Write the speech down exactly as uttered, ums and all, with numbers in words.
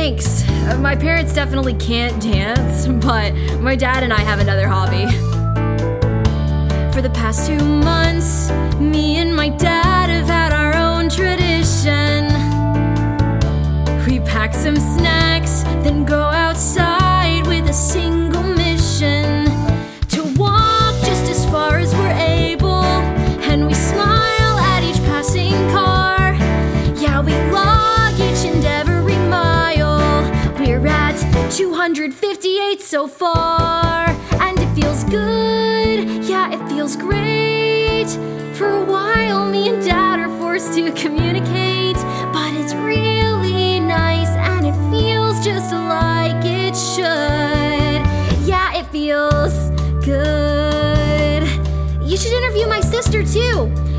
thanks. Uh, My parents definitely can't dance, but my dad and I have another hobby. For the past two months, me and my dad have had our own tradition. We pack some snacks, then go outside with a single mission: to walk just as far as we're able, and we smile at each passing car. Yeah, we log each and every mile. We're at two hundred fifty-eight so far, and it feels good, yeah, it feels great. For a while, me and Dad are forced to communicate, but it's really nice, and it feels just like it should. Yeah, it feels good. You should interview my sister too.